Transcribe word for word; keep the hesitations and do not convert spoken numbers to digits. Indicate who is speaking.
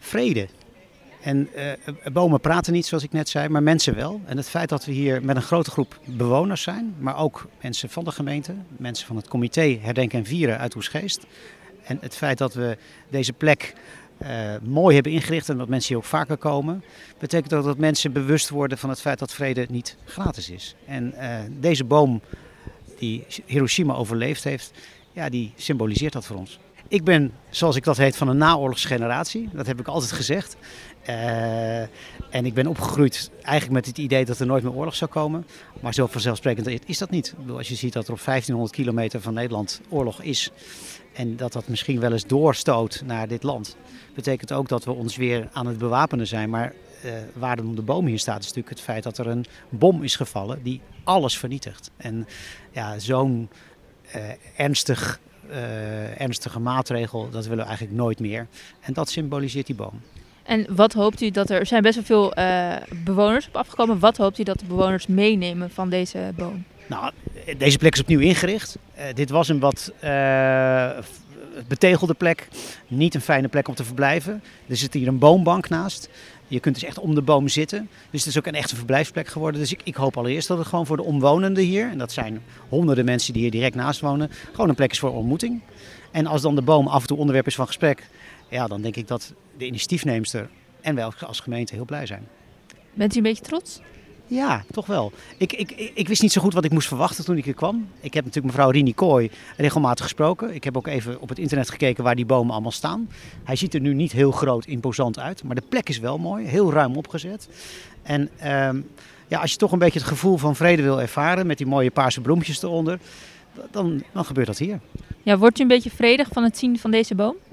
Speaker 1: vrede. En uh, bomen praten niet, zoals ik net zei, maar mensen wel. En het feit dat we hier met een grote groep bewoners zijn, maar ook mensen van de gemeente, mensen van het comité Herdenken en Vieren uit Oegstgeest. En het feit dat we deze plek uh, mooi hebben ingericht en dat mensen hier ook vaker komen, betekent ook dat mensen bewust worden van het feit dat vrede niet gratis is. En uh, deze boom die Hiroshima overleefd heeft, ja, die symboliseert dat voor ons. Ik ben, zoals ik dat heet, van een naoorlogsgeneratie. Dat heb ik altijd gezegd. Uh, en ik ben opgegroeid eigenlijk met het idee dat er nooit meer oorlog zou komen. Maar zo vanzelfsprekend is dat niet. Ik bedoel, als je ziet dat er op vijftienhonderd kilometer van Nederland oorlog is en dat dat misschien wel eens doorstoot naar dit land, betekent ook dat we ons weer aan het bewapenen zijn. Maar uh, waar dan de boom hier staat is natuurlijk het feit dat er een bom is gevallen die alles vernietigt. En ja, zo'n uh, ernstig... Uh, ernstige maatregel, dat willen we eigenlijk nooit meer. En dat symboliseert die boom.
Speaker 2: En wat hoopt u dat er... Er zijn best wel veel uh, bewoners op afgekomen. Wat hoopt u dat de bewoners meenemen van deze boom?
Speaker 1: Nou, deze plek is opnieuw ingericht. Uh, dit was een wat uh, betegelde plek. Niet een fijne plek om te verblijven. Er zit hier een boombank naast. Je kunt dus echt om de boom zitten. Dus het is ook een echte verblijfsplek geworden. Dus ik, ik hoop allereerst dat het gewoon voor de omwonenden hier, en dat zijn honderden mensen die hier direct naast wonen, gewoon een plek is voor ontmoeting. En als dan de boom af en toe onderwerp is van gesprek, ja, dan denk ik dat de initiatiefneemster en wij als gemeente heel blij zijn.
Speaker 2: Bent u een beetje trots?
Speaker 1: Ja, toch wel. Ik, ik, ik wist niet zo goed wat ik moest verwachten toen ik hier kwam. Ik heb natuurlijk mevrouw Rini Kooi regelmatig gesproken. Ik heb ook even op het internet gekeken waar die bomen allemaal staan. Hij ziet er nu niet heel groot imposant uit, maar de plek is wel mooi, heel ruim opgezet. En um, ja, als je toch een beetje het gevoel van vrede wil ervaren met die mooie paarse bloempjes eronder, dan, dan gebeurt dat hier.
Speaker 2: Ja, wordt u een beetje vredig van het zien van deze boom?